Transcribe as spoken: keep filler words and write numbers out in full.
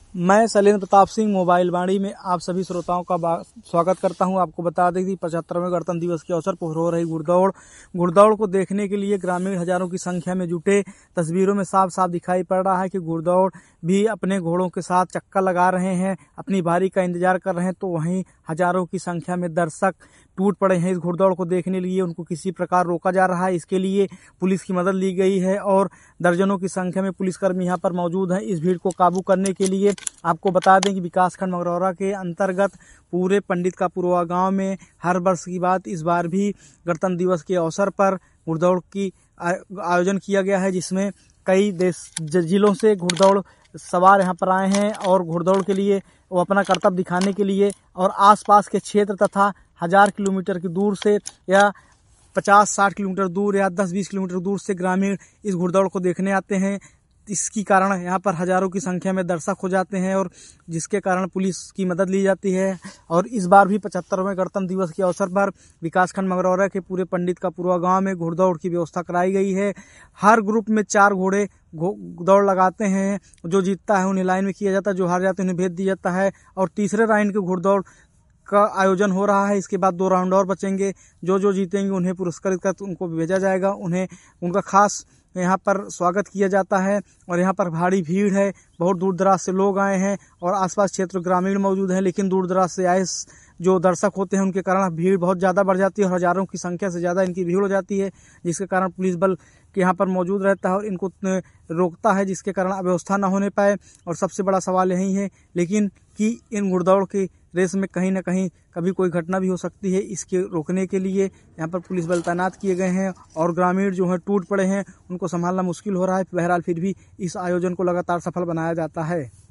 मैं शैलेंद्र प्रताप सिंह मोबाइल वाणी में आप सभी श्रोताओं का स्वागत करता हूं। आपको बता दें कि पचहत्तरवें गणतंत्र दिवस के अवसर पर हो रही घुड़दौड़ घुड़दौड़ को देखने के लिए ग्रामीण हजारों की संख्या में जुटे। तस्वीरों में साफ साफ दिखाई पड़ रहा है कि घुड़दौड़ भी अपने घोड़ों के साथ चक्कर लगा रहे हैं, अपनी बारी का इंतजार कर रहे हैं। तो वहीं हजारों की संख्या में दर्शक टूट पड़े हैं इस घुड़दौड़ को देखने के लिए। उनको किसी प्रकार रोका जा रहा है, इसके लिए पुलिस की मदद ली गई है और दर्जनों की संख्या में पुलिसकर्मी यहाँ पर मौजूद हैं इस भीड़ को काबू करने के लिए। आपको बता दें कि विकासखंड मगरौरा के अंतर्गत पूरे पंडित का पुरवा गांव में हर वर्ष की बात इस बार भी गणतंत्र दिवस के अवसर पर घुड़दौड़ की आयोजन किया गया है, जिसमें कई देश जिलों से घुड़दौड़ सवार यहाँ पर आए हैं और घुड़दौड़ के लिए वो अपना कर्तव्य दिखाने के लिए और आसपास के क्षेत्र तथा हजार किलोमीटर की दूर से या पचास साठ किलोमीटर दूर या दस बीस किलोमीटर दूर से ग्रामीण इस घुड़दौड़ को देखने आते हैं। इसकी कारण यहाँ पर हजारों की संख्या में दर्शक हो जाते हैं और जिसके कारण पुलिस की मदद ली जाती है। और इस बार भी पचहत्तरवें गणतंत्र दिवस के अवसर पर विकासखंड मगरौरा के पूरे पंडित का पुरवा गांव में घुड़दौड़ की व्यवस्था कराई गई है। हर ग्रुप में चार घोड़े दौड़ लगाते हैं, जो जीतता है उन्हें लाइन में किया जाता है, जो हार जाते हैं उन्हें भेज दिया जाता है। और तीसरे राउंड के घुड़दौड़ का आयोजन हो रहा है। इसके बाद दो राउंड और बचेंगे, जो जो जीतेंगे उन्हें पुरस्कृत कर उनको भेजा जाएगा। उन्हें उनका खास यहाँ पर स्वागत किया जाता है और यहाँ पर भारी भीड़ है। बहुत दूर दराज से लोग आए हैं और आसपास क्षेत्र ग्रामीण मौजूद हैं, लेकिन दूर दराज से आए जो दर्शक होते हैं उनके कारण भीड़ बहुत ज़्यादा बढ़ जाती है और हजारों की संख्या से ज़्यादा इनकी भीड़ हो जाती है, जिसके कारण पुलिस बल के यहाँ पर मौजूद रहता है और इनको रोकता है, जिसके कारण अव्यवस्था न होने पाए। और सबसे बड़ा सवाल यही है लेकिन कि इन घुड़दौड़ की रेस में कहीं ना कहीं कभी कोई घटना भी हो सकती है। इसके रोकने के लिए यहाँ पर पुलिस बल तैनात किए गए हैं और ग्रामीण जो हैं टूट पड़े हैं, उनको संभालना मुश्किल हो रहा है। बहरहाल फिर भी इस आयोजन को लगातार सफल बनाया जाता है।